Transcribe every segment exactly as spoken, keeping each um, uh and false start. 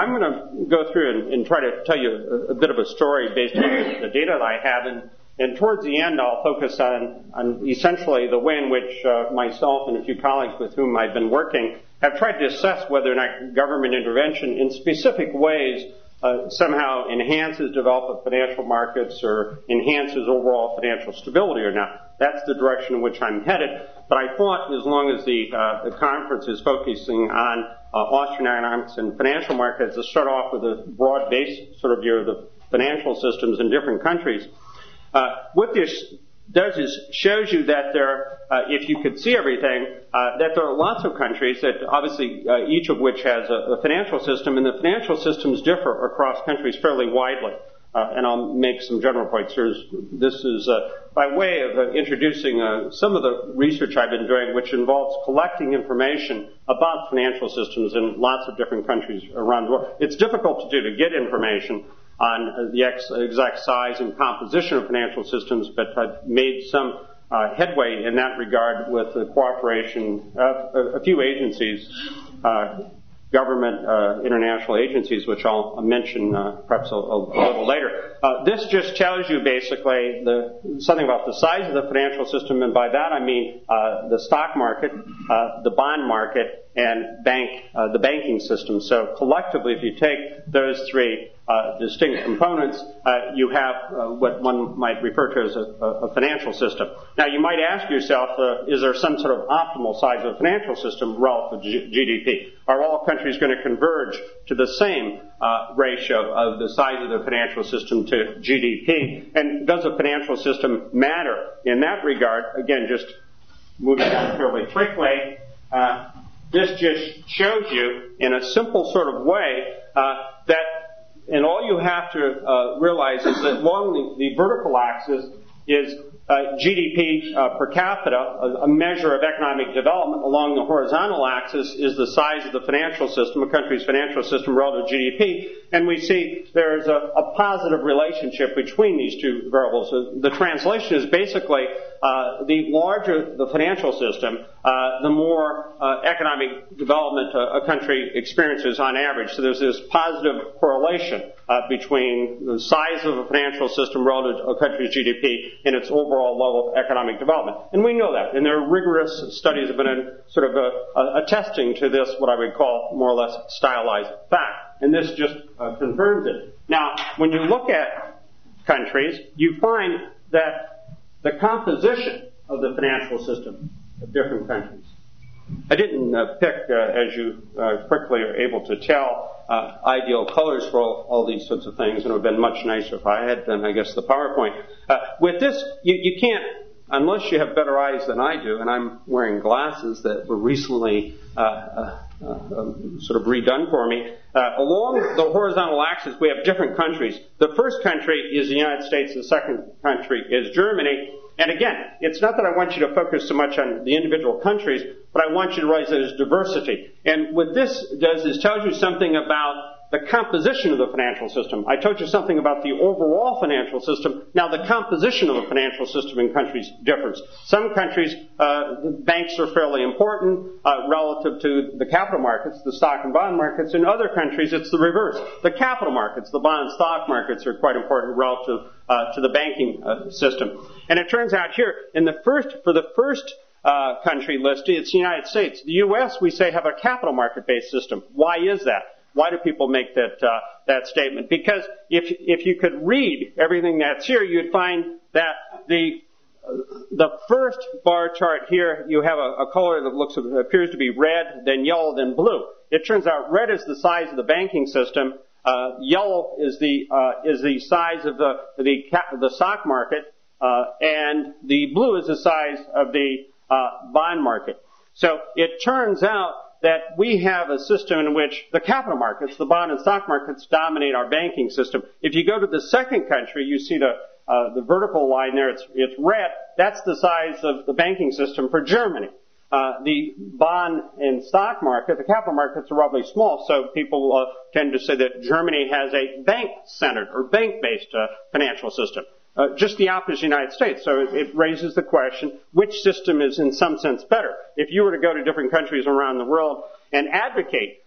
I'm going to go through and, and try to tell you a, a bit of a story based on the data that I have, and, and towards the end I'll focus on, on essentially the way in which uh, myself and a few colleagues with whom I've been working have tried to assess whether or not government intervention in specific ways uh, somehow enhances development of financial markets or enhances overall financial stability or not. That's the direction in which I'm headed. But I thought as long as the, uh, the conference is focusing on uh, Austrian economics and financial markets, to start off with a broad-based sort of view of the financial systems in different countries. Uh, what this does is shows you that there, uh, if you could see everything, uh, that there are lots of countries that obviously uh, each of which has a, a financial system, and the financial systems differ across countries fairly widely. Uh, and I'll make some general points. There's, this is uh, by way of uh, introducing uh, some of the research I've been doing, which involves collecting information about financial systems in lots of different countries around the world. It's difficult to do to get information on the ex- exact size and composition of financial systems, but I've made some uh, headway in that regard with the cooperation of a, a few agencies, uh, government, uh, international agencies, which I'll mention uh, perhaps a, a, a little later. Uh, this just tells you basically the, something about the size of the financial system, and by that I mean uh, the stock market, uh, the bond market, and bank, uh, the banking system. So collectively, if you take those three uh, distinct components, uh, you have uh, what one might refer to as a, a financial system. Now, you might ask yourself, uh, is there some sort of optimal size of a financial system relative to G- GDP? Are all countries going to converge to the same uh, ratio of the size of the financial system to G D P? And does a financial system matter in that regard? Again, just moving on fairly quickly, uh, this just shows you in a simple sort of way uh, that, and all you have to uh, realize is that along the, the vertical axis is uh, G D P uh, per capita, a, a measure of economic development. Along the horizontal axis is the size of the financial system, a country's financial system relative to G D P, and we see there's a, a positive relationship between these two variables. So the translation is basically uh, the larger the financial system, uh, the more uh, economic development a, a country experiences on average. So there's this positive correlation uh, between the size of a financial system relative to a country's G D P and its overall level of economic development. And we know that. And there are rigorous studies have been in sort of a, a, attesting to this, what I would call more or less stylized fact. And this just uh, confirms it. Now, when you look at countries, you find that the composition of the financial system of different countries. I didn't uh, pick, uh, as you uh, quickly are able to tell, uh, ideal colors for all, all these sorts of things, and it would have been much nicer if I had done, I guess, the PowerPoint. Uh, with this, you, you can't, unless you have better eyes than I do, and I'm wearing glasses that were recently uh, uh, uh, um, sort of redone for me. Uh, along the horizontal axis, we have different countries. The first country is the United States. The second country is Germany. And again, it's not that I want you to focus so much on the individual countries, but I want you to realize that there's diversity. And what this does is tells you something about the composition of the financial system. I told you something about the overall financial system. Now, the composition of the financial system in countries differs. Some countries, uh, the banks are fairly important uh, relative to the capital markets, the stock and bond markets. In other countries, it's the reverse. The capital markets, the bond and stock markets, are quite important relative uh, to the banking uh, system. And it turns out here, in the first, for the first uh, country listed, it's the United States. The U S, we say, have a capital market-based system. Why is that? Why do people make that uh, that statement? Because if if you could read everything that's here, you'd find that the uh, the first bar chart here, you have a, a color that looks appears to be red, then yellow, then blue. It turns out red is the size of the banking system. Uh, yellow is the uh, is the size of the the the stock market, uh, and the blue is the size of the uh, bond market. So it turns out that we have a system in which the capital markets, the bond and stock markets, dominate our banking system. If you go to the second country, you see the uh, the vertical line there. It's it's red. That's the size of the banking system for Germany. Uh, the bond and stock market, the capital markets are relatively small, so people uh, tend to say that Germany has a bank-centered or bank-based uh, financial system. Uh, just the opposite of the United States. So it, it raises the question, which system is in some sense better? If you were to go to different countries around the world and advocate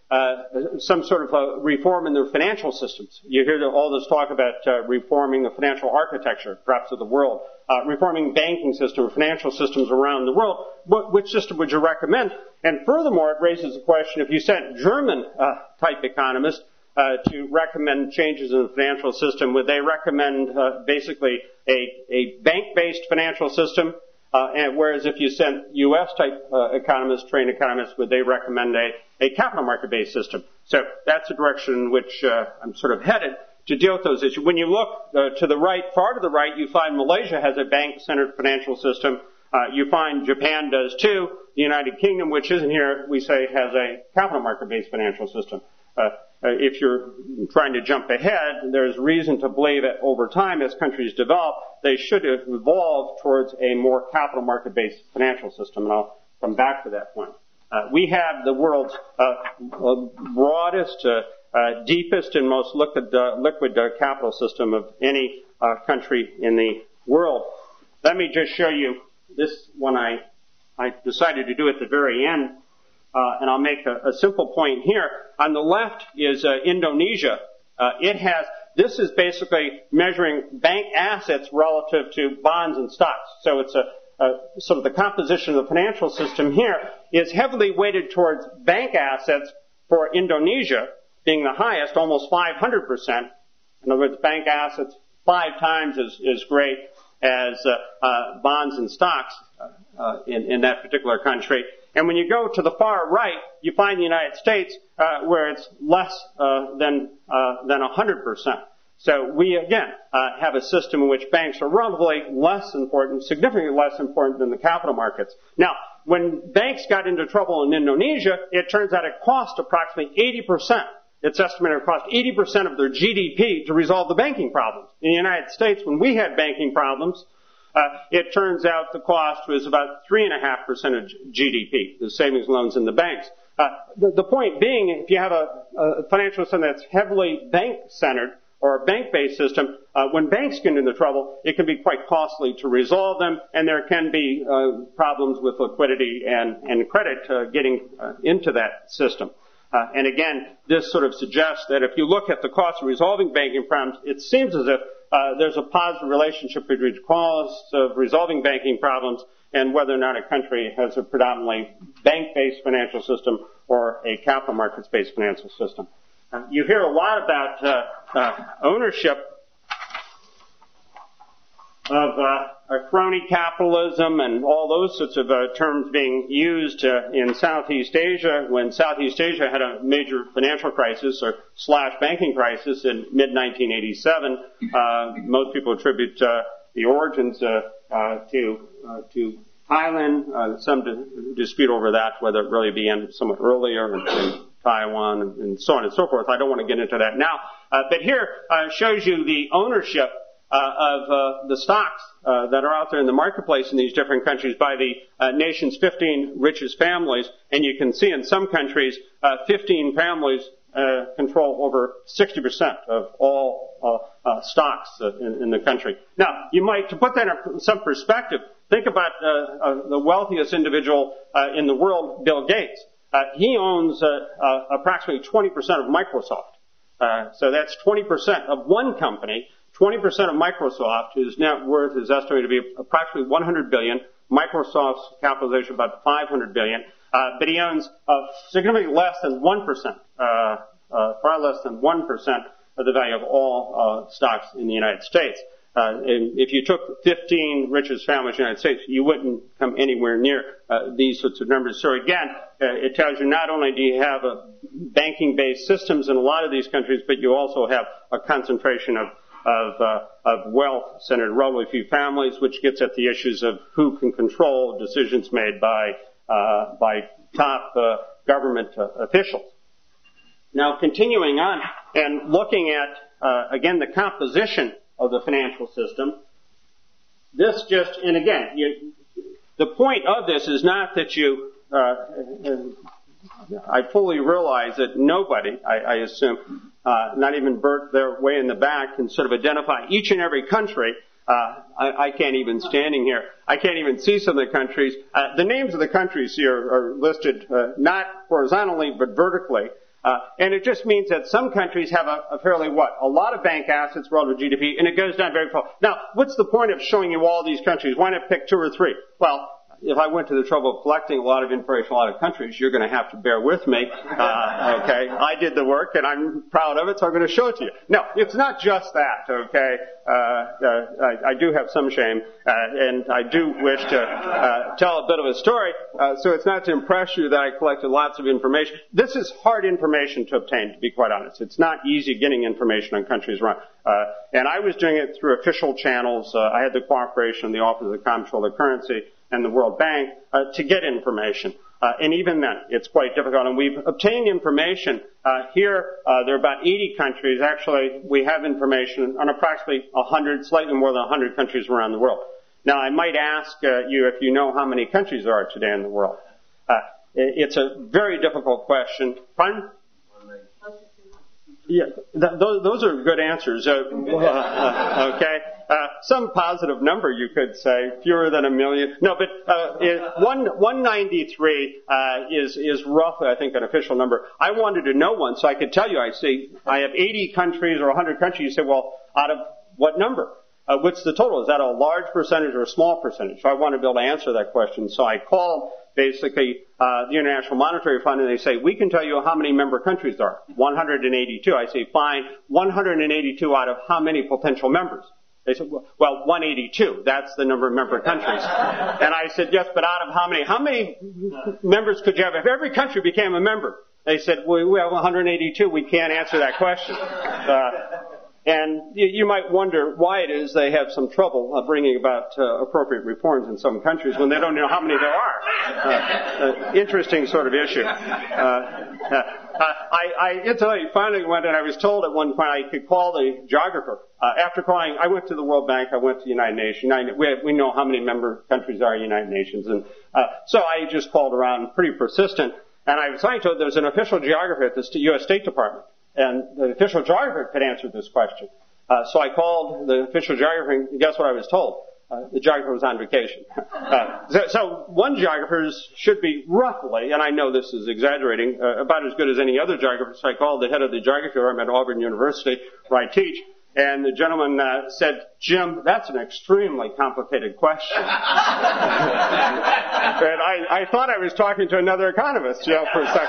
uh, some sort of a reform in their financial systems. You hear all this talk about uh, reforming the financial architecture, perhaps of the world, uh, reforming banking system, financial systems around the world. What, which system would you recommend? And furthermore, it raises the question, if you sent German uh, type economists uh, to recommend changes in the financial system, would they recommend uh, basically a, a bank-based financial system? Uh, and whereas if you sent U S type uh, economists, trained economists, would they recommend a, a capital market-based system? So that's the direction in which uh, I'm sort of headed to deal with those issues. When you look uh, to the right, far to the right, you find Malaysia has a bank-centered financial system. Uh, you find Japan does too. The United Kingdom, which isn't here, we say has a capital market-based financial system. Uh, Uh, if you're trying to jump ahead, there's reason to believe that over time, as countries develop, they should evolve towards a more capital market-based financial system, and I'll come back to that point. Uh, we have the world's uh, broadest, uh, uh, deepest, and most liquid, uh, liquid uh, capital system of any uh, country in the world. Let me just show you this one I, I decided to do at the very end. Uh, and I'll make a, a simple point here. On the left is uh, Indonesia. Uh, it has, this is basically measuring bank assets relative to bonds and stocks. So it's a, a sort of the composition of the financial system here is heavily weighted towards bank assets for Indonesia being the highest, almost five hundred percent. In other words, bank assets five times as, as great as uh, uh, bonds and stocks uh, in, in that particular country. And when you go to the far right, you find the United States, uh, where it's less uh, than uh, than one hundred percent. So we again uh, have a system in which banks are relatively less important, significantly less important than the capital markets. Now, when banks got into trouble in Indonesia, it turns out it cost approximately eighty percent. It's estimated it cost eighty percent of their G D P to resolve the banking problems. In the United States, when we had banking problems, Uh, it turns out the cost was about three point five percent of G D P, the savings loans in the banks. Uh, the, the point being, if you have a, a financial system that's heavily bank-centered or a bank-based system, uh, when banks get into trouble, it can be quite costly to resolve them, and there can be uh, problems with liquidity and, and credit uh, getting uh, into that system. Uh, and again, this sort of suggests that if you look at the cost of resolving banking problems, it seems as if uh, there's a positive relationship between the cost of resolving banking problems and whether or not a country has a predominantly bank-based financial system or a capital markets-based financial system. Uh, you hear a lot about uh, uh, ownership of uh, crony capitalism and all those sorts of uh, terms being used uh, in Southeast Asia when Southeast Asia had a major financial crisis or slash banking crisis in mid nineteen eighty-seven. Uh, most people attribute uh, the origins uh, uh, to uh, to Thailand. Uh, some d- dispute over that, whether it really began somewhat earlier in, in Taiwan and, and so on and so forth. I don't want to get into that now. Uh, but here uh, shows you the ownership Uh, of uh, the stocks uh, that are out there in the marketplace in these different countries by the uh, nation's fifteen richest families. And you can see in some countries, uh, fifteen families uh, control over sixty percent of all uh, uh, stocks uh, in, in the country. Now, you might, to put that in some perspective, think about uh, uh, the wealthiest individual uh, in the world, Bill Gates. Uh, he owns uh, uh, approximately twenty percent of Microsoft. Uh, so that's twenty percent of one company. twenty percent of Microsoft, whose net worth is estimated to be approximately one hundred billion dollars. Microsoft's capitalization about five hundred billion dollars. Uh, but he owns uh, significantly less than one percent, uh, uh, far less than one percent of the value of all uh, stocks in the United States. Uh, if you took fifteen richest families in the United States, you wouldn't come anywhere near uh, these sorts of numbers. So again, uh, it tells you not only do you have a banking-based systems in a lot of these countries, but you also have a concentration of of, uh, of wealth centered in relatively few families, which gets at the issues of who can control decisions made by, uh, by top, uh, government uh, officials. Now, continuing on and looking at, uh, again, the composition of the financial system, this just, and again, you, the point of this is not that you, uh, I fully realize that nobody, I, I assume, uh, not even Bert their way in the back, can sort of identify each and every country. Uh, I, I can't even, standing here, I can't even see some of the countries. Uh, the names of the countries here are listed uh, not horizontally but vertically. Uh, and it just means that some countries have a, a fairly what? A lot of bank assets relative to G D P, and it goes down very fast. Now, what's the point of showing you all these countries? Why not pick two or three? Well, if I went to the trouble of collecting a lot of information, a lot of countries, you're going to have to bear with me. Uh, okay, I did the work, and I'm proud of it, so I'm going to show it to you. No, it's not just that. Okay, uh, uh, I, I do have some shame, uh, and I do wish to uh, tell a bit of a story. Uh, so it's not to impress you that I collected lots of information. This is hard information to obtain, to be quite honest. It's not easy getting information on countries run. Uh, and I was doing it through official channels. Uh, I had the cooperation of the Office of the Comptroller of Currency and the World Bank uh, to get information. Uh, and even then, it's quite difficult. And we've obtained information. Uh, here, uh, there are about eighty countries. Actually, we have information on approximately one hundred, slightly more than one hundred countries around the world. Now, I might ask uh, you if you know how many countries there are today in the world. Uh, it's a very difficult question. Pardon? Yeah, th- those, those are good answers. Uh, uh, okay, uh, some positive number you could say, fewer than a million. No, but uh, it, one one ninety-three uh, is is roughly, I think, an official number. I wanted to know one, so I could tell you. I say I have eighty countries or one hundred countries. You say, well, out of what number? Uh, what's the total? Is that a large percentage or a small percentage? So I want to be able to answer that question. So I called basically uh, the International Monetary Fund, and they say, we can tell you how many member countries there are. one hundred eighty-two. I say, fine. one hundred eighty-two out of how many potential members? They said, well, one hundred eighty-two. That's the number of member countries. And I said, yes, but out of how many? How many members could you have if every country became a member? They said, well, we have one hundred eighty-two. We can't answer that question. Uh, And you, you might wonder why it is they have some trouble uh, bringing about uh, appropriate reforms in some countries when they don't know how many there are. Uh, uh, interesting sort of issue. Uh, uh, I, I incidentally finally went and I was told at one point I could call the geographer. Uh, after calling, I went to the World Bank, I went to the United Nations. United, we, we know how many member countries are in the United Nations. And uh, so I just called around, pretty persistent. And I was finally told there was an official geographer at the U S State Department. And the official geographer could answer this question. Uh, so I called the official geographer, and guess what I was told? Uh, the geographer was on vacation. uh, so, so one geographer should be roughly, and I know this is exaggerating, uh, about as good as any other geographer. So I called the head of the geography department at Auburn University, where I teach. And the gentleman uh, said, Jim, that's an extremely complicated question. And I, I thought I was talking to another economist, you know, for a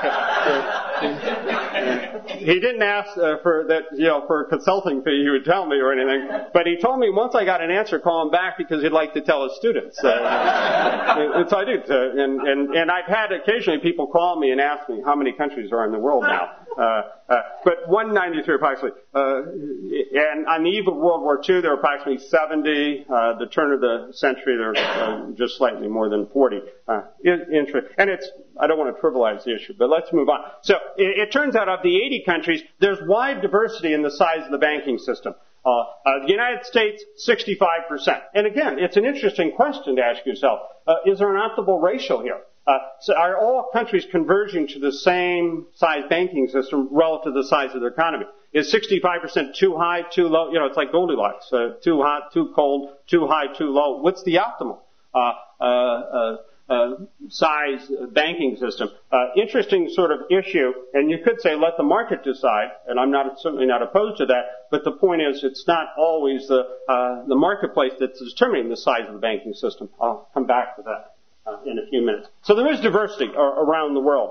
second. He didn't ask uh, for that, you know, for a consulting fee, he would tell me or anything. But he told me once I got an answer, call him back because he'd like to tell his students. Uh, it's I do. Uh, and, and, and I've had occasionally people call me and ask me how many countries are in the world now. Uh, uh, but one ninety-three approximately. Uh, and on the eve of World War Two, there were approximately seventy. Uh, the turn of the century, there were uh, just slightly more than forty. Uh, interest. And it's, I don't want to trivialize the issue, but let's move on. So it, it turns out of the eighty countries, there's wide diversity in the size of the banking system. Uh, uh, the United States, sixty-five percent. And again, it's an interesting question to ask yourself. Uh, is there an optimal ratio here? Uh, so are all countries converging to the same size banking system relative to the size of their economy? Is sixty-five percent too high, too low? You know, it's like Goldilocks. Uh, too hot, too cold, too high, too low. What's the optimal uh, uh, uh, uh, size banking system? Uh, interesting sort of issue. And you could say let the market decide. And I'm not certainly not opposed to that. But the point is, it's not always the uh, the marketplace that's determining the size of the banking system. I'll come back to that Uh, in a few minutes. So there is diversity uh, around the world.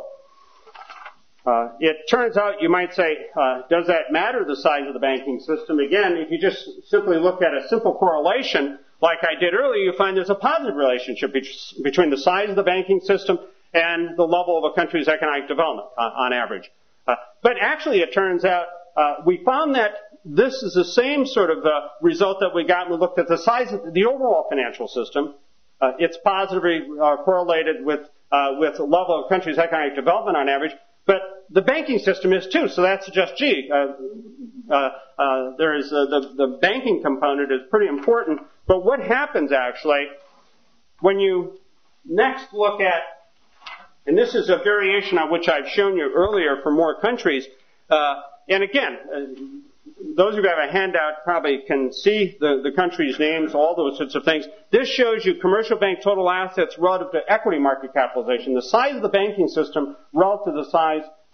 Uh, it turns out, you might say, uh, does that matter, the size of the banking system? Again, if you just simply look at a simple correlation, like I did earlier, you find there's a positive relationship be- between the size of the banking system and the level of a country's economic development uh, on average. Uh, but actually, it turns out, uh, we found that this is the same sort of uh, result that we got when we looked at the size of the overall financial system. Uh, it's positively uh, correlated with uh, with the level of a country's economic development on average, but the banking system is too. So that suggests, gee, uh, uh, uh, there is uh, the the banking component is pretty important. But what happens actually when you next look at, and this is a variation on which I've shown you earlier for more countries, uh, and again. Uh, Those of you who have a handout probably can see the, the country's names, all those sorts of things. This shows you commercial bank total assets relative to equity market capitalization, the size of the banking system relative to the size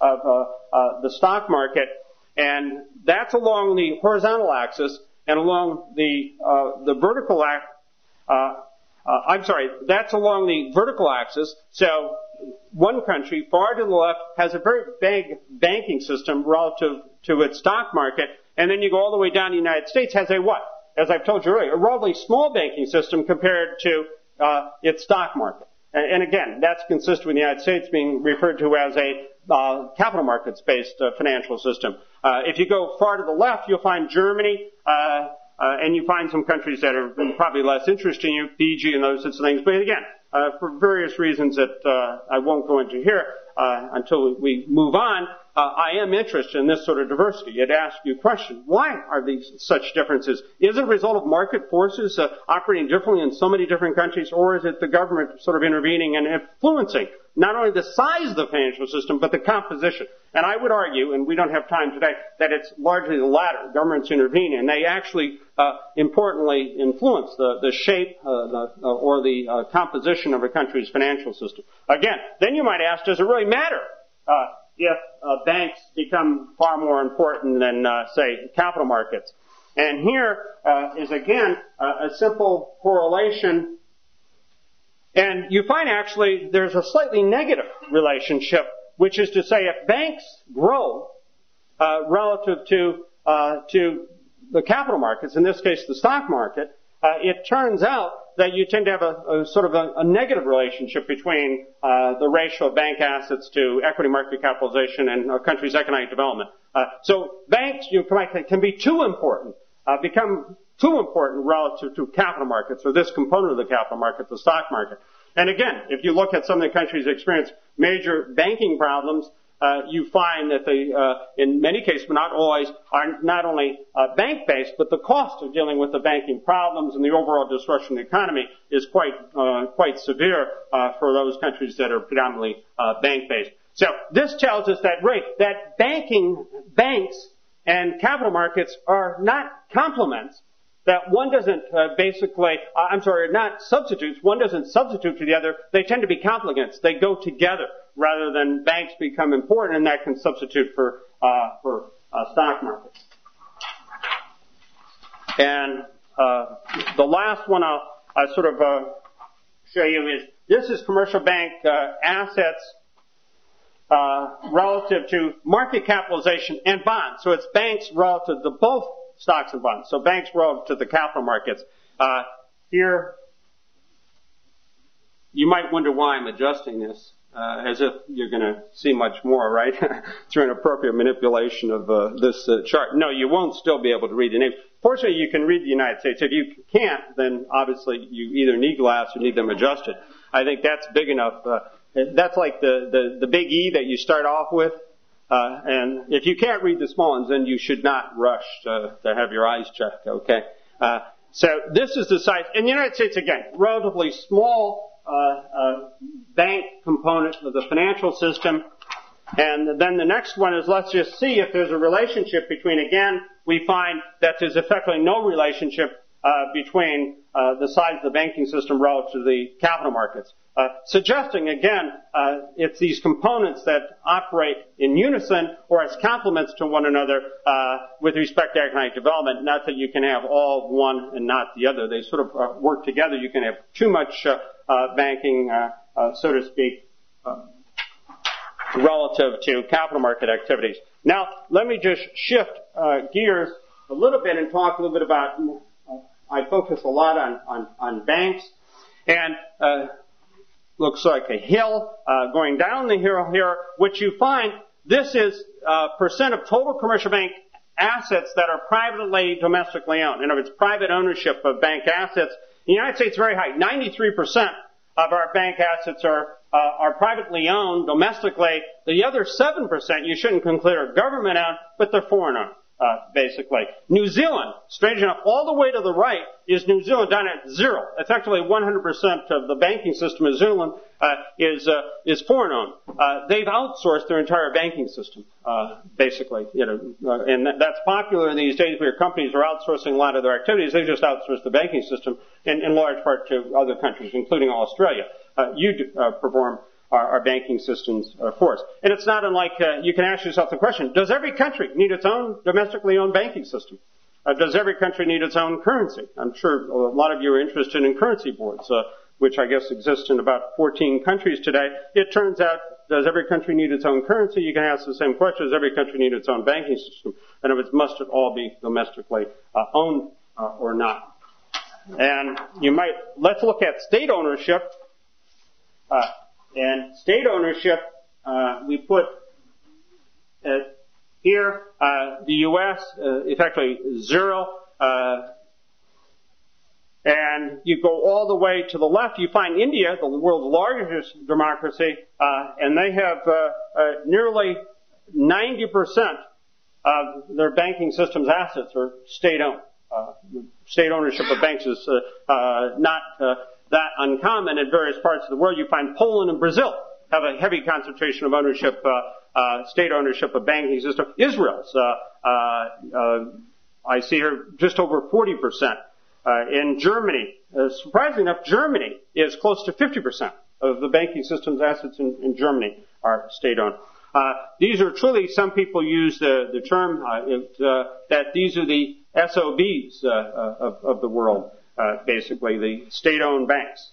of uh, uh, the stock market, and that's along the horizontal axis, and along the uh, the vertical axis. Uh, uh, I'm sorry, that's along the vertical axis. So one country, far to the left, has a very big banking system relative to its stock market, and then you go all the way down to the United States, has a what? As I've told you earlier, a relatively small banking system compared to uh, its stock market. And, and again, that's consistent with the United States being referred to as a uh, capital markets-based uh, financial system. Uh, if you go far to the left, you'll find Germany, uh, uh, and you find some countries that are probably less interesting to you, Fiji and those sorts of things. But again, uh, for various reasons that uh, I won't go into here uh, until we move on, uh, I am interested in this sort of diversity. It asks you a question: why are these such differences? Is it a result of market forces uh, operating differently in so many different countries, or is it the government sort of intervening and influencing not only the size of the financial system, but the composition? And I would argue, and we don't have time today, that it's largely the latter. Governments intervene, and they actually, uh, importantly, influence the, the shape uh, the, uh, or the uh, composition of a country's financial system. Again, then you might ask, does it really matter uh, if uh, banks become far more important than, uh, say, capital markets? And here uh, is, again, uh, a simple correlation. And you find actually there's a slightly negative relationship, which is to say if banks grow uh, relative to uh, to the capital markets, in this case the stock market, uh, it turns out that you tend to have a, a sort of a, a negative relationship between uh, the ratio of bank assets to equity market capitalization and a country's economic development. Uh, so banks you can, can be too important, uh, become too important relative to capital markets, or this component of the capital market, the stock market. And again, if you look at some of the countries that experience major banking problems, uh, you find that they, uh, in many cases, but not always, are not only uh, bank-based, but the cost of dealing with the banking problems and the overall disruption of the economy is quite uh, quite severe uh, for those countries that are predominantly uh, bank-based. So this tells us that right, that banking banks and capital markets are not complements. That one doesn't uh, basically, uh, I'm sorry, not substitutes. One doesn't substitute to the other. They tend to be complements. They go together rather than banks become important, and that can substitute for uh, for uh, stock markets. And uh, the last one I'll, I'll sort of uh, show you is this is commercial bank uh, assets uh, relative to market capitalization and bonds. So it's banks relative to both stocks and bonds. So banks relative to the capital markets. Uh, here, you might wonder why I'm adjusting this, uh, as if you're going to see much more, right? Through an appropriate manipulation of uh, this uh, chart. No, you won't still be able to read the name. Fortunately, you can read the United States. If you can't, then obviously you either need glass or need them adjusted. I think that's big enough. Uh, that's like the, the, the big E that you start off with. Uh, and if you can't read the small ones, then you should not rush to, to have your eyes checked, okay? Uh, so this is the size. In the United States, again, relatively small uh, uh, bank component of the financial system. And then the next one is let's just see if there's a relationship between, again, we find that there's effectively no relationship uh, between uh, the size of the banking system relative to the capital markets. Uh, suggesting, again, uh, it's these components that operate in unison or as complements to one another uh, with respect to economic development, not that you can have all one and not the other. They sort of uh, work together. You can have too much uh, uh, banking, uh, uh, so to speak, uh, relative to capital market activities. Now, let me just shift uh, gears a little bit and talk a little bit about, uh, I focus a lot on, on, on banks, and uh, looks like a hill uh, going down the hill here, which you find this is uh, percent of total commercial bank assets that are privately domestically owned. In other words, private ownership of bank assets. In the United States, very high. ninety-three percent of our bank assets are uh, are privately owned domestically. The other seven percent you shouldn't consider government owned, but they're foreign owned. Uh, basically. New Zealand, strange enough, all the way to the right is New Zealand down at zero. Effectively one hundred percent of the banking system in New Zealand uh, is uh, is foreign owned. Uh, they've outsourced their entire banking system, uh, basically. You know, uh, and that, that's popular these days where companies are outsourcing a lot of their activities. They just outsource the banking system in, in large part to other countries, including Australia. Uh, you uh, perform our, our banking systems uh, for us. And it's not unlike, uh, you can ask yourself the question, does every country need its own domestically owned banking system? Uh, does every country need its own currency? I'm sure a lot of you are interested in currency boards, uh, which I guess exist in about fourteen countries today. It turns out, does every country need its own currency? You can ask the same question, does every country need its own banking system? And if it must it all be domestically uh, owned uh, or not? And you might, let's look at state ownership. Uh, and state ownership, uh, we put uh, here, uh, the U S, uh, effectively zero, uh, and you go all the way to the left, you find India, the world's largest democracy, uh, and they have uh, uh, nearly ninety percent of their banking system's assets are state-owned. Uh, state ownership of banks is uh, uh, not uh, that uncommon in various parts of the world. You find Poland and Brazil have a heavy concentration of ownership, uh, uh, state ownership of banking system. Israel's, uh, uh, uh, I see here, just over forty percent. Uh, in Germany, uh, surprisingly enough, Germany is close to fifty percent of the banking system's assets in, in Germany are state-owned. Uh, these are truly, some people use the, the term uh, it, uh, that these are the S O Bs uh, uh, of, of the world, uh, basically, the state-owned banks.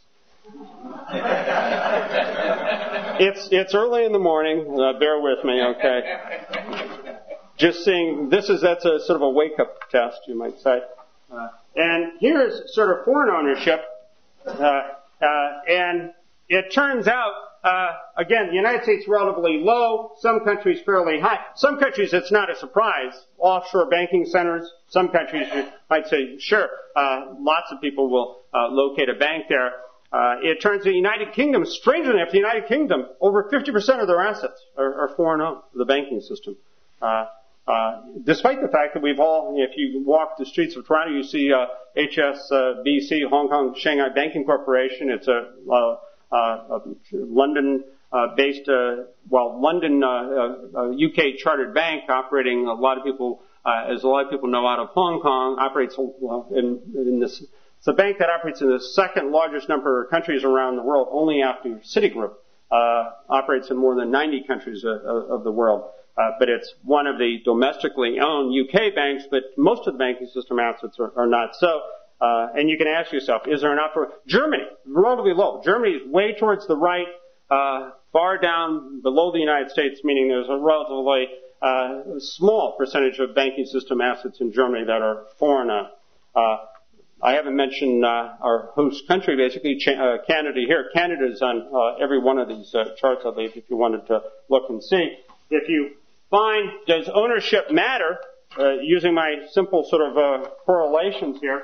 it's it's early in the morning. Uh, bear with me, okay? Just seeing, this is, that's a sort of a wake-up test, you might say. Uh, and here's sort of foreign ownership, uh, uh, and it turns out, uh, again, the United States relatively low, some countries fairly high. Some countries it's not a surprise, offshore banking centers. Some countries you might say, sure, uh, lots of people will uh, locate a bank there. Uh, it turns out the United Kingdom, strangely enough, the United Kingdom, over fifty percent of their assets are, are foreign owned, the banking system. Uh, Uh, despite the fact that we've all, if you walk the streets of Toronto, you see uh, H S B C, Hong Kong Shanghai Banking Corporation. It's a, uh, uh, a London-based, uh, uh, well, London, uh, uh, U K chartered bank operating. A lot of people, uh, as a lot of people know, out of Hong Kong, operates well, in, in this. It's a bank that operates in the second largest number of countries around the world, only after Citigroup. Uh, operates in more than ninety countries uh, of the world. Uh, but it's one of the domestically owned U K banks, but most of the banking system assets are, are not so. Uh, and you can ask yourself, is there enough for Germany? Relatively low. Germany is way towards the right, uh, far down below the United States, meaning there's a relatively uh, small percentage of banking system assets in Germany that are foreign owned. Uh, I haven't mentioned uh, our host country, basically, uh, Canada here. Canada's on uh, every one of these uh, charts, I believe, if you wanted to look and see. If you find, does ownership matter, uh, using my simple sort of uh, correlations here,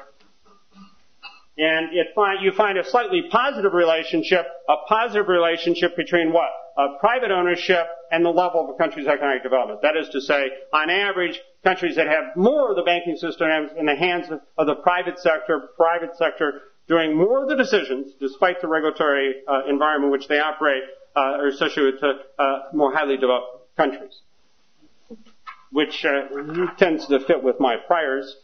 and it find, you find a slightly positive relationship, a positive relationship between what? Uh, private ownership and the level of a country's economic development. That is to say, on average, countries that have more of the banking system in the hands of, of the private sector, private sector doing more of the decisions, despite the regulatory uh, environment in which they operate, uh, are associated with uh, more highly developed countries, which uh, tends to fit with my priors.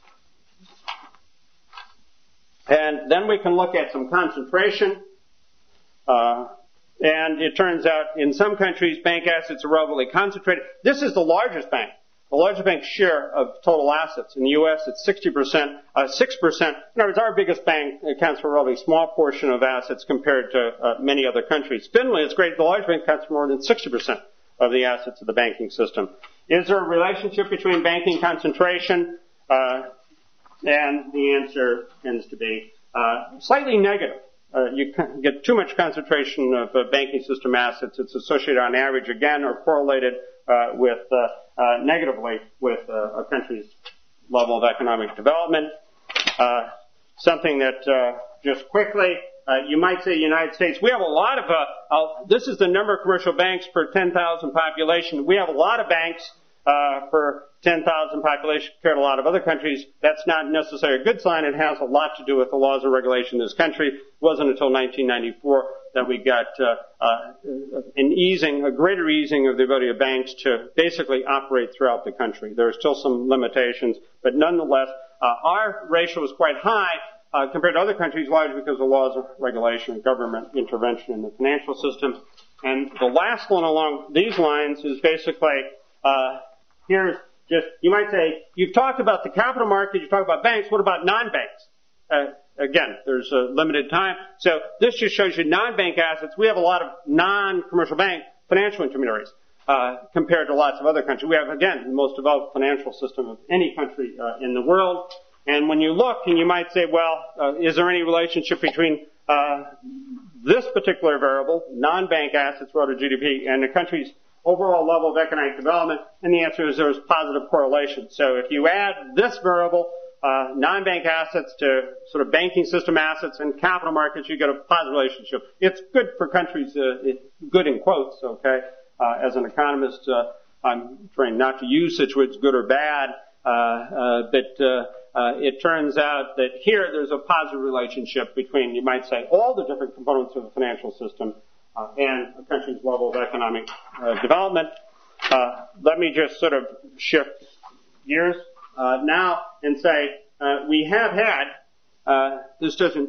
And then we can look at some concentration. Uh, and it turns out in some countries, bank assets are relatively concentrated. This is the largest bank. The largest bank's share of total assets. In the U S, it's sixty percent, uh, six percent. In other words, our biggest bank accounts for a relatively small portion of assets compared to uh, many other countries. Finland, it's great. The large bank accounts for more than sixty percent of the assets of the banking system. Is there a relationship between banking concentration? Uh, and the answer tends to be uh, slightly negative. Uh, you get too much concentration of uh, banking system assets. It's associated on average, again, or correlated uh, with uh, uh, negatively with uh, a country's level of economic development. Uh, something that uh, just quickly, uh, you might say United States, we have a lot of, uh, uh, this is the number of commercial banks per ten thousand population. We have a lot of banks uh, per ten thousand population compared to a lot of other countries. That's not necessarily a good sign. It has a lot to do with the laws and regulation in this country. It wasn't until nineteen ninety-four that we got uh, uh, an easing, a greater easing of the ability of banks to basically operate throughout the country. There are still some limitations, but nonetheless, uh, our ratio is quite high uh, compared to other countries, largely because of laws of regulation and government intervention in the financial system. And the last one along these lines is basically, uh, here's just, you might say, you've talked about the capital market, you've talked about banks, what about non-banks? Uh, again, there's a limited time. So this just shows you non-bank assets. We have a lot of non-commercial bank financial intermediaries, uh, compared to lots of other countries. We have, again, the most developed financial system of any country, uh, in the world. And when you look, and you might say, well, uh, is there any relationship between, uh, this particular variable, non-bank assets relative to G D P, and the country's overall level of economic development? And the answer is there's positive correlation. So if you add this variable, uh, non-bank assets to sort of banking system assets and capital markets, you get a positive relationship. It's good for countries, uh, good in quotes, okay? Uh, as an economist, uh, I'm trained not to use such words, good or bad, uh, uh, but, uh, Uh, it turns out that here there's a positive relationship between, you might say, all the different components of the financial system uh, and a country's level of economic uh, development. Uh, let me just sort of shift gears uh, now and say uh, we have had, uh, this doesn't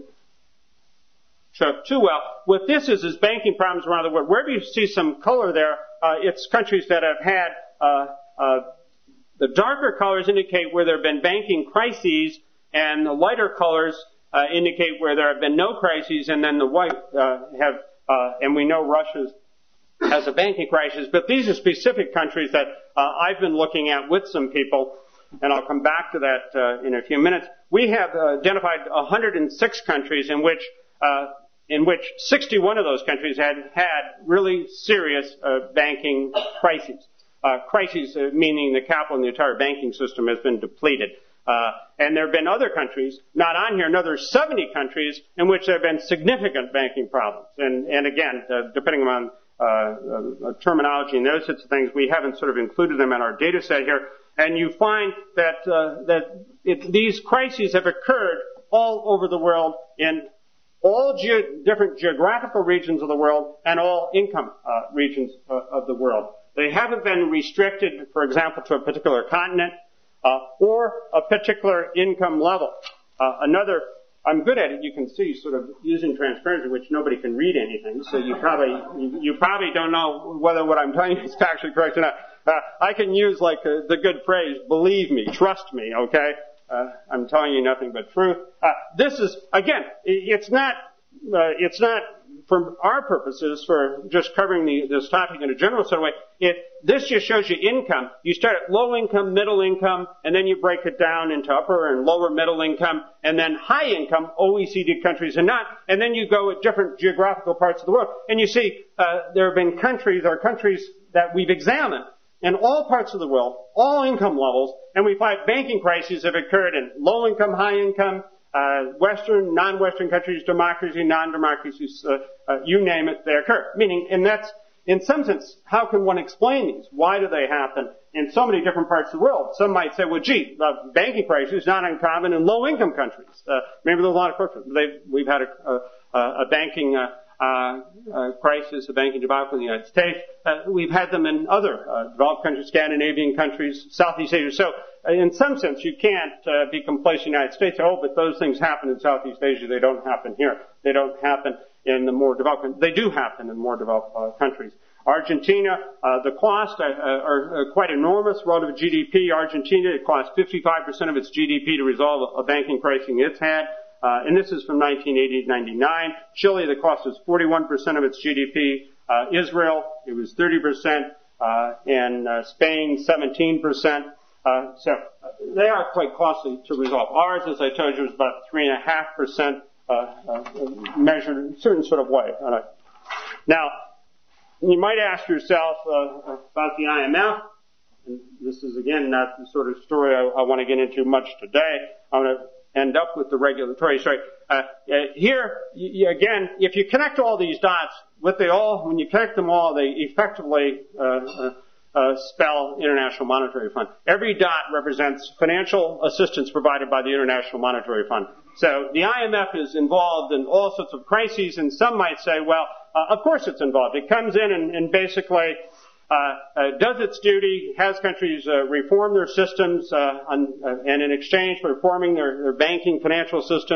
show up too well, what this is is banking problems around the world. Wherever you see some color there, uh, it's countries that have had uh, uh, the darker colors indicate where there have been banking crises, and the lighter colors uh, indicate where there have been no crises, and then the white uh, have, uh, and we know Russia has a banking crisis. But these are specific countries that uh, I've been looking at with some people, and I'll come back to that uh, in a few minutes. We have uh, identified one hundred six countries in which uh, in which sixty-one of those countries had had really serious uh, banking crises. Uh, crises, uh, meaning the capital in the entire banking system has been depleted. Uh, and there have been other countries, not on here, another seventy countries in which there have been significant banking problems. And, and again, uh, depending on uh, uh, terminology and those sorts of things, we haven't sort of included them in our data set here. And you find that uh, that it, these crises have occurred all over the world in all ge- different geographical regions of the world and all income uh, regions uh, of the world. They haven't been restricted, for example, to a particular continent uh, or a particular income level. Uh, another, I'm good at it. You can see, sort of using transparency, which nobody can read anything. So you probably you, you probably don't know whether what I'm telling you is factually correct or not. Uh, I can use like uh, the good phrase, "Believe me, trust me." Okay, uh, I'm telling you nothing but truth. Uh, this is again, it's not, uh, it's not. For our purposes, for just covering the, this topic in a general sort of way, it, this just shows you income. You start at low income, middle income, and then you break it down into upper and lower middle income, and then high income, O E C D countries and not, and then you go at different geographical parts of the world. And you see, uh, there have been countries, or countries that we've examined in all parts of the world, all income levels, and we find banking crises have occurred in low income, high income, Uh, Western, non-Western countries, democracy, non-democracies, uh, uh, you name it, they occur. Meaning, and that's, in some sense, how can one explain these? Why do they happen in so many different parts of the world? Some might say, well, gee, uh, banking crisis is not uncommon in low-income countries. Uh, maybe there's a lot of questions. They've, we've had a, a, a banking uh, uh, uh, crisis, a banking debacle in the United States. Uh, we've had them in other uh, developed countries, Scandinavian countries, Southeast Asia. So, in some sense, you can't uh, be complacent in the United States. Oh, but those things happen in Southeast Asia. They don't happen here. They don't happen in the more developed. They do happen in more developed uh, countries. Argentina, uh, the costs uh, are uh, quite enormous relative to G D P. Argentina, it costs fifty-five percent of its G D P to resolve a banking crisis it's had. Uh, and this is from nineteen eighty to ninety-nine. Chile, the cost was forty-one percent of its G D P. Uh, Israel, it was thirty percent. Uh, and uh, Spain, seventeen percent. Uh, so uh, they are quite costly to resolve. Ours, as I told you, is about three and a half percent measured in a certain sort of way. Uh, now, you might ask yourself uh, about the I M F. And this is again not the sort of story I, I want to get into much today. I want to end up with the regulatory story. Uh, uh, here, y- again, if you connect all these dots, what they all, when you connect them all, they effectively uh, uh, Uh, spell International Monetary Fund. Every dot represents financial assistance provided by the International Monetary Fund. So the I M F is involved in all sorts of crises, and some might say, well, uh, of course it's involved. It comes in and, and basically uh, uh, does its duty, has countries uh, reform their systems, uh, on, uh, and in exchange for reforming their, their banking financial systems,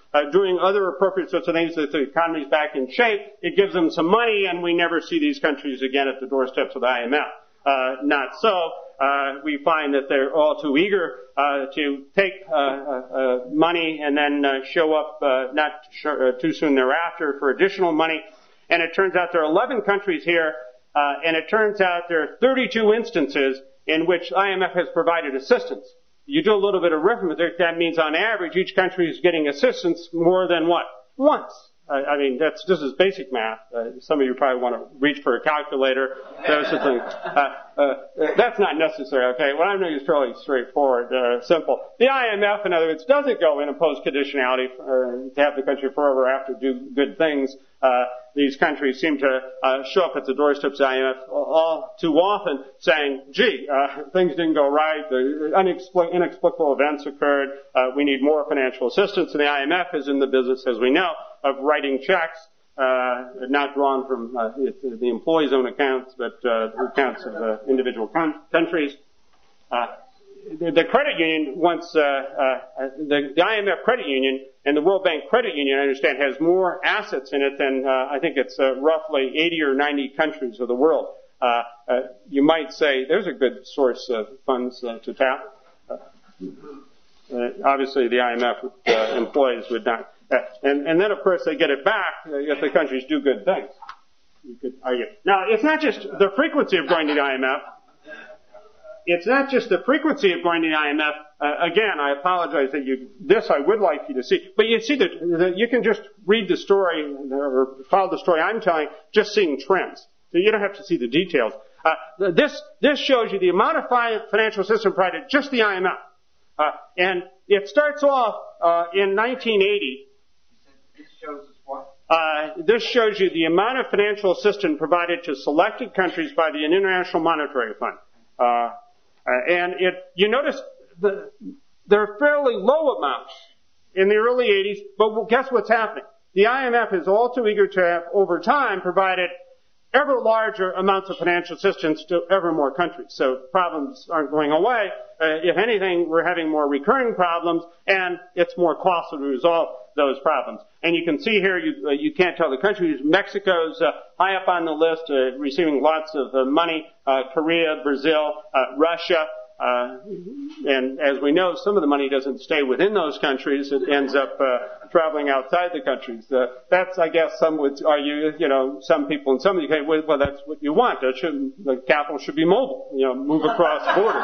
uh, doing other appropriate sorts of things that the economy's back in shape. It gives them some money, and we never see these countries again at the doorsteps of the I M F. Uh, not so. Uh, we find that they're all too eager uh, to take uh, uh, money and then uh, show up uh, not sh- uh, too soon thereafter for additional money. And it turns out there are eleven countries here, uh, and it turns out there are thirty-two instances in which I M F has provided assistance. You do a little bit of arithmetic, that means on average each country is getting assistance more than what? Once. I mean, that's, this is basic math. Uh, some of you probably want to reach for a calculator. Those are things. Uh, uh, that's not necessary, okay? What I'm doing is fairly straightforward, uh, simple. The I M F, in other words, doesn't go in and impose conditionality for, to have the country forever after do good things. Uh, these countries seem to uh, show up at the doorsteps of the I M F all too often saying, gee, uh, things didn't go right, the inexplic- inexplicable events occurred, uh, we need more financial assistance, and the I M F is in the business, as we know, of writing checks, uh, not drawn from uh, the employees' own accounts, but uh, accounts of uh, individual con- countries. Uh, the, the credit union wants, uh, uh, the, the I M F credit union and the World Bank credit union, I understand, has more assets in it than, uh, I think it's uh, roughly eighty or ninety countries of the world. Uh, uh, you might say there's a good source of funds uh, to tap. Uh, uh, obviously, the I M F uh, employees would not. Uh, and, and then, of course, they get it back uh, if the countries do good things. You could argue. Now, it's not just the frequency of going to the I M F. It's not just the frequency of going to the I M F. Uh, again, I apologize that you, this I would like you to see. But you see that, that you can just read the story or follow the story I'm telling, just seeing trends. So you don't have to see the details. Uh, this, this shows you the amount of financial assistance provided, just the I M F. Uh, and it starts off, uh, in nineteen eighty. This shows us what? Uh, this shows you the amount of financial assistance provided to selected countries by the International Monetary Fund. Uh, uh, and it, you notice the, they're fairly low amounts in the early eighties, but guess what's happening? The I M F is all too eager to have, over time, provided ever larger amounts of financial assistance to ever more countries. So problems aren't going away. Uh, if anything, we're having more recurring problems, and it's more costly to resolve those problems. And you can see here, you, uh, you can't tell the countries. Mexico's uh, high up on the list, uh, receiving lots of uh, money. Uh, Korea, Brazil, uh, Russia. Uh, and as we know, some of the money doesn't stay within those countries. It ends up uh, traveling outside the countries. Uh, that's, I guess, some would argue, you know, some people in some of the cases, well, that's what you want. It shouldn't, the capital should be mobile, you know, move across borders.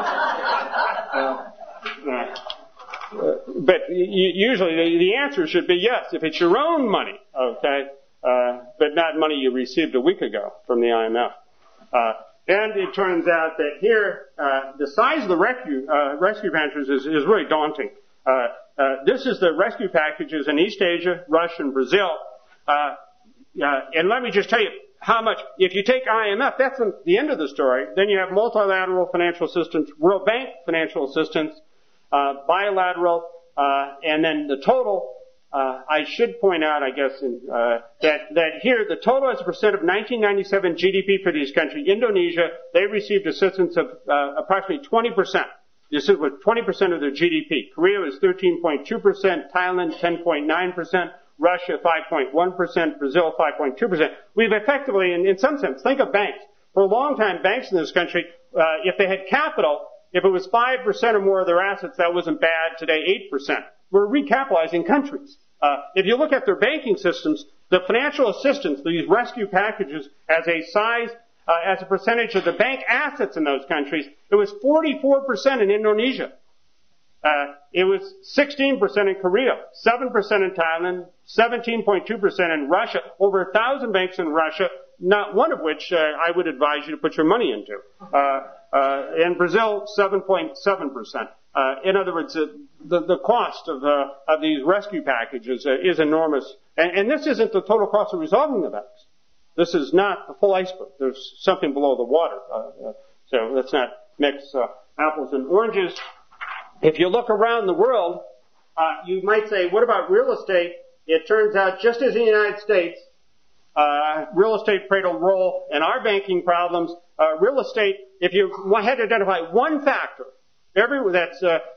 Uh, uh, uh, but y- usually the, the answer should be yes, if it's your own money, okay, uh, but not money you received a week ago from the I M F. Uh, And it turns out that here, uh, the size of the rescue, uh, rescue packages is, is really daunting. Uh, uh, this is the rescue packages in East Asia, Russia, and Brazil. Uh, uh, and let me just tell you how much, if you take I M F, that's the end of the story. Then you have multilateral financial assistance, World Bank financial assistance, uh, bilateral, uh, and then the total. Uh, I should point out, I guess, in, uh, that, that here, the total as a percent of nineteen ninety-seven G D P for these countries, Indonesia, they received assistance of, uh, approximately twenty percent. This is with twenty percent of their G D P. Korea was thirteen point two percent, Thailand ten point nine percent, Russia five point one percent, Brazil five point two percent. We've effectively, in, in some sense, think of banks. For a long time, banks in this country, uh, if they had capital, if it was five percent or more of their assets, that wasn't bad. Today, eight percent. We're recapitalizing countries. Uh, if you look at their banking systems, the financial assistance, these rescue packages, as a size, uh, as a percentage of the bank assets in those countries, it was forty-four percent in Indonesia. Uh, it was sixteen percent in Korea, seven percent in Thailand, seventeen point two percent in Russia, over a thousand banks in Russia, not one of which uh, I would advise you to put your money into. Uh, uh, in Brazil, seven point seven percent. Uh, in other words, uh, the, the cost of, uh, of these rescue packages uh, is enormous. And, and this isn't the total cost of resolving the banks. This is not the full iceberg. There's something below the water. Uh, uh, so let's not mix uh, apples and oranges. If you look around the world, uh, you might say, what about real estate? It turns out, just as in the United States, uh, real estate played a role in our banking problems. Uh, real estate, if you had to identify one factor, Every, that's uh,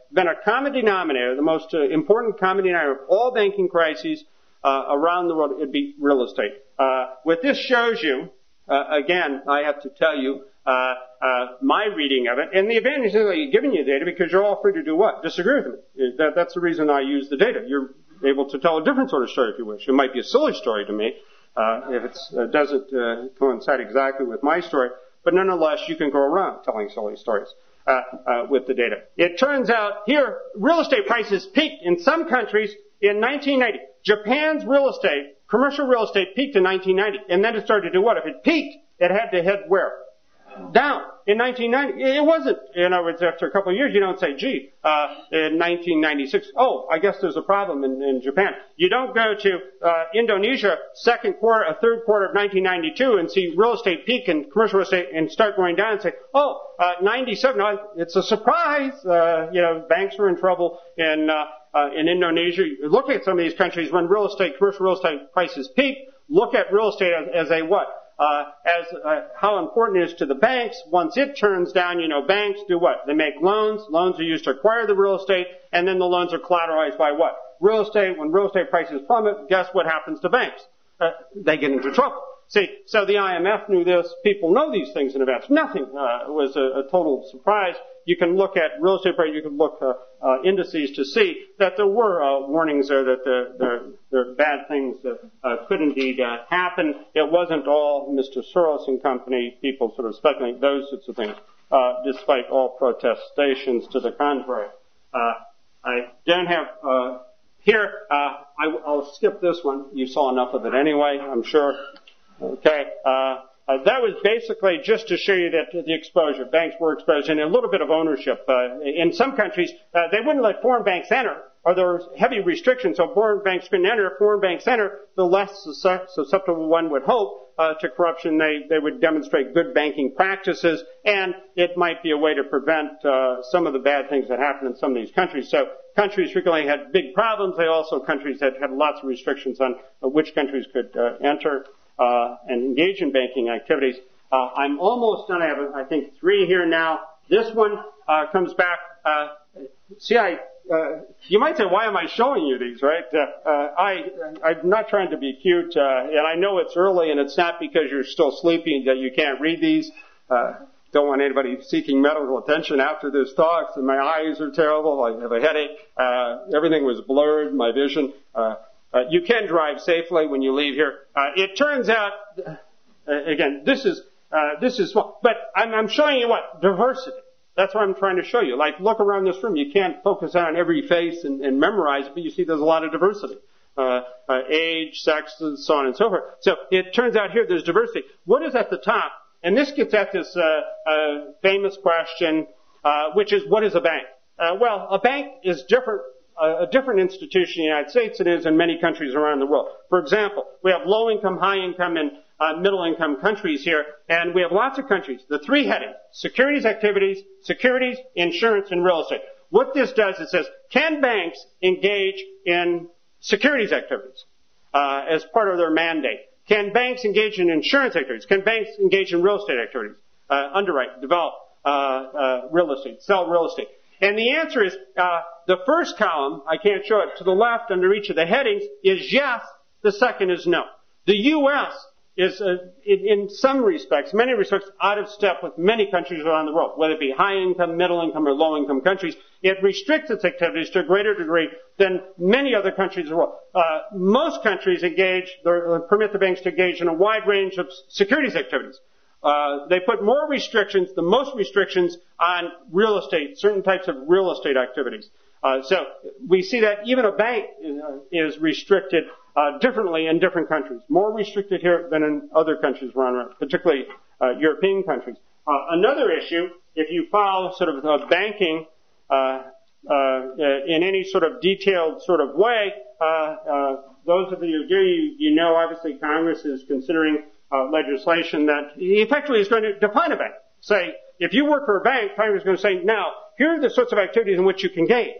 been a common denominator, the most uh, important common denominator of all banking crises uh, around the world, it'd be real estate. Uh, what this shows you, uh, again, I have to tell you, uh, uh, my reading of it, and the advantage is that you're giving you data because you're all free to do what? Disagree with me. That, that's the reason I use the data. You're able to tell a different sort of story if you wish. It might be a silly story to me, uh, if it uh, doesn't uh, coincide exactly with my story, but nonetheless, you can go around telling silly stories. Uh, uh, with the data. It turns out here, real estate prices peaked in some countries in nineteen ninety. Japan's real estate, commercial real estate peaked in nineteen ninety. And then it started to do what? If it peaked, it had to head where? Down. In nineteen ninety. It wasn't. In other words, after a couple of years, you don't say, gee, uh, in nineteen ninety-six, oh, I guess there's a problem in, in Japan. You don't go to uh, Indonesia second quarter, a third quarter of nineteen ninety-two and see real estate peak and commercial real estate and start going down and say, oh, uh, ninety-seven, no, it's a surprise. Uh, you know, banks were in trouble in, uh, uh, in Indonesia. Look at some of these countries when real estate, commercial real estate prices peak. Look at real estate as, as a what? Uh, as uh, how important it is to the banks. Once it turns down, you know, banks do what? They make loans. Loans are used to acquire the real estate, and then the loans are collateralized by what? Real estate. When real estate prices plummet, guess what happens to banks? Uh, they get into trouble. See, so the I M F knew this. People know these things in advance. Nothing uh, was a, a total surprise. You can look at real estate prices, you can look uh, uh, indices to see that there were uh, warnings there that the, the, the bad things that uh, could indeed uh, happen. It wasn't all Mister Soros and company, people sort of speculating those sorts of things, uh, despite all protestations to the contrary. Uh, I don't have uh, here. Uh, I, I'll skip this one. You saw enough of it anyway, I'm sure. Okay. Uh, Uh, that was basically just to show you that the exposure, banks were exposed, and a little bit of ownership. Uh, in some countries, uh, they wouldn't let foreign banks enter, or there was heavy restrictions, so foreign banks couldn't enter. If foreign banks enter, the less susceptible one would hope uh, to corruption. They, they would demonstrate good banking practices, and it might be a way to prevent uh, some of the bad things that happen in some of these countries. So countries frequently had big problems. They also countries that had lots of restrictions on uh, which countries could uh, enter. Uh, and engage in banking activities. Uh, I'm almost done. I have, I think, three here now. This one uh, comes back. Uh, see, I. Uh, you might say, why am I showing you these? Right? Uh, uh, I. I'm not trying to be cute, uh, and I know it's early, and it's not because you're still sleeping that you can't read these. Uh, don't want anybody seeking medical attention after this talk. So my eyes are terrible. I have a headache. Uh, everything was blurred. My vision. Uh, Uh, you can drive safely when you leave here. Uh, it turns out, uh, again, this is uh, this is small, but I'm, I'm showing you what diversity. That's what I'm trying to show you. Like, look around this room. You can't focus on every face and, and memorize it, but you see there's a lot of diversity. Uh, uh, age, sex, and so on and so forth. So it turns out here there's diversity. What is at the top? And this gets at this uh, uh, famous question, uh, which is, what is a bank? Uh, well, a bank is different. A different institution in the United States than it is in many countries around the world. For example, we have low-income, high-income, and uh, middle-income countries here, and we have lots of countries. The three headings: securities activities, securities, insurance, and real estate. What this does, it says, can banks engage in securities activities uh, as part of their mandate? Can banks engage in insurance activities? Can banks engage in real estate activities? Uh, underwrite, develop uh, uh, real estate, sell real estate. And the answer is, uh, the first column, I can't show it, to the left under each of the headings, is yes. The second is no. The U S is, uh, in, in some respects, many respects, out of step with many countries around the world, whether it be high-income, middle-income, or low-income countries. It restricts its activities to a greater degree than many other countries in the world. Uh, most countries engage, or permit the banks to engage in a wide range of securities activities. Uh, they put more restrictions, the most restrictions, on real estate, certain types of real estate activities. Uh, so we see that even a bank uh, is restricted uh, differently in different countries. More restricted here than in other countries around, particularly uh, European countries. Uh, another issue, if you follow sort of uh, banking uh, uh, in any sort of detailed sort of way, uh, uh, those of you who do, you, you know, obviously Congress is considering Uh, legislation that effectively is going to define a bank. Say, if you work for a bank, Congress is going to say, now, here are the sorts of activities in which you can engage.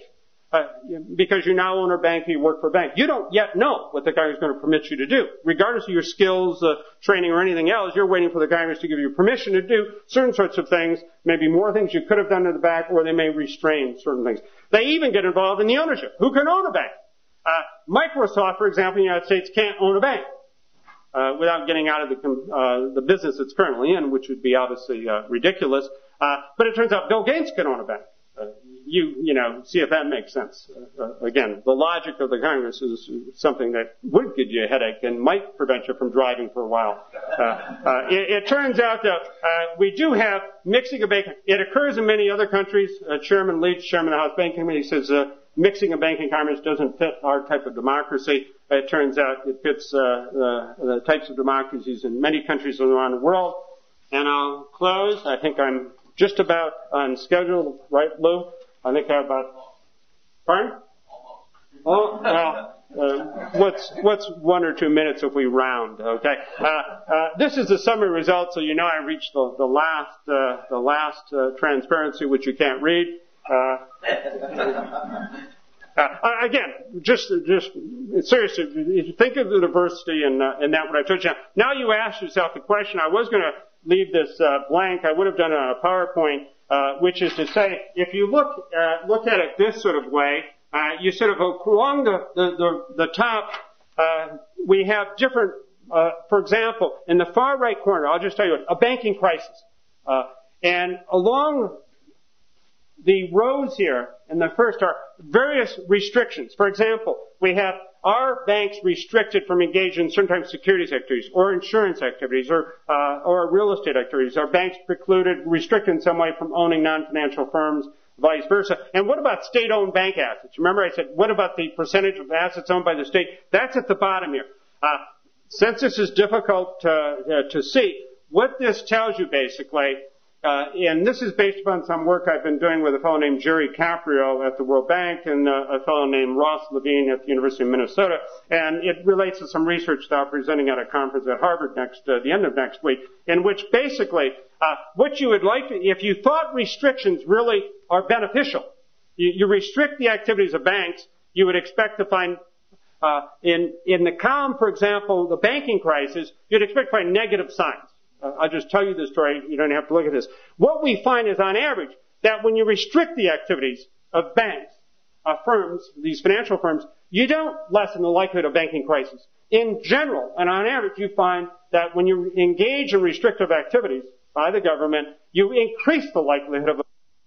uh, because you now own a bank, you work for a bank. You don't yet know what the Congress is going to permit you to do. Regardless of your skills, uh, training, or anything else, you're waiting for the Congress to give you permission to do certain sorts of things, maybe more things you could have done in the back, or they may restrain certain things. They even get involved in the ownership. Who can own a bank? Uh, Microsoft, for example, in the United States can't own a bank uh, without getting out of the, uh, the business it's currently in, which would be obviously uh, ridiculous. Uh, but it turns out Bill Gates can own a bank. Uh, you, you know, see if that makes sense. Uh, uh, again, the logic of the Congress is something that would give you a headache and might prevent you from driving for a while. Uh, uh, it, it turns out that uh, we do have mixing of banking. It occurs in many other countries. Uh, Chairman Leach, Chairman of the House Banking Committee, says uh, mixing of banking commerce doesn't fit our type of democracy. It turns out it fits uh, the, the types of democracies in many countries around the world. And I'll close. I think I'm just about on schedule, right, Lou? I think I have about, pardon? Oh, well, uh, what's, what's one or two minutes if we round, okay? Uh, uh, this is the summary result, so you know I reached the, the last, uh, the last, uh, transparency, which you can't read. Uh, uh, again, just, just, seriously, if you think of the diversity and, uh, and that what I told you. Now you ask yourself the question, I was gonna leave this, uh, blank, I would have done it on a PowerPoint, Uh, which is to say, if you look uh, look at it this sort of way, uh, you sort of along the the, the, the top, uh, we have different. Uh, for example, in the far right corner, I'll just tell you a banking crisis, uh, and along the rows here in the first are various restrictions. For example, we have are banks restricted from engaging in certain types of securities activities or insurance activities or uh, or real estate activities? Are banks precluded, restricted in some way from owning non-financial firms, vice versa? And what about state-owned bank assets? Remember I said, what about the percentage of assets owned by the state? That's at the bottom here. Uh, since this is difficult to, uh, to see, what this tells you basically, Uh, and this is based upon some work I've been doing with a fellow named Jerry Caprio at the World Bank and uh, a fellow named Ross Levine at the University of Minnesota. And it relates to some research that I'm presenting at a conference at Harvard next, uh, the end of next week, in which basically, uh, what you would like to, if you thought restrictions really are beneficial, you, you restrict the activities of banks, you would expect to find uh, in, in the column, for example, the banking crisis, you'd expect to find negative signs. Uh, I'll just tell you the story. You don't have to look at this. What we find is, on average, that when you restrict the activities of banks, of firms, these financial firms, you don't lessen the likelihood of banking crisis. In general, and on average, you find that when you engage in restrictive activities by the government, you increase the likelihood of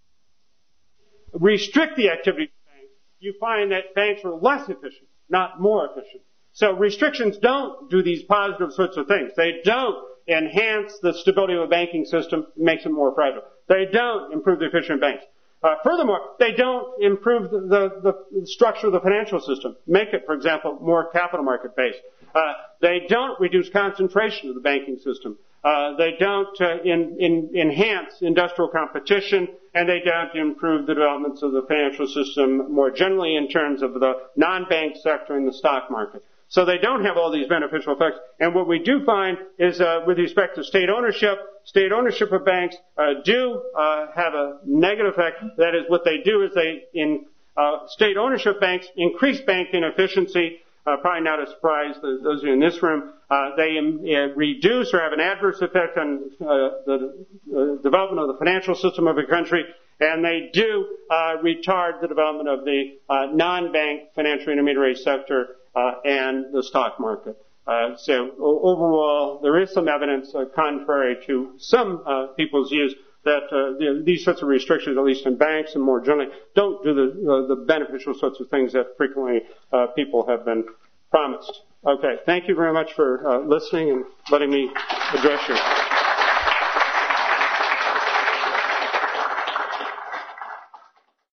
restrict the activities of banks. You find that banks are less efficient, not more efficient. So restrictions don't do these positive sorts of things. They don't enhance the stability of a banking system, makes it more fragile. They don't improve the efficient banks. Uh, furthermore, they don't improve the, the, the structure of the financial system, make it, for example, more capital market based. Uh, they don't reduce concentration of the banking system. Uh, they don't uh, in, in, enhance industrial competition, and they don't improve the developments of the financial system more generally in terms of the non-bank sector and the stock market. So they don't have all these beneficial effects. And what we do find is, uh, with respect to state ownership, state ownership of banks uh, do uh, have a negative effect. That is, what they do is they, in uh, state ownership banks, increase banking efficiency. Uh, probably not a surprise to those of you in this room. Uh, they um, uh, reduce or have an adverse effect on uh, the uh, development of the financial system of a country. And they do uh, retard the development of the uh, non-bank financial intermediary sector uh, and the stock market. Uh, so o- overall, there is some evidence, uh, contrary to some uh, people's views, that uh, the, these sorts of restrictions, at least in banks and more generally, don't do the, uh, the beneficial sorts of things that frequently uh, people have been promised. Okay, thank you very much for uh, listening and letting me address you.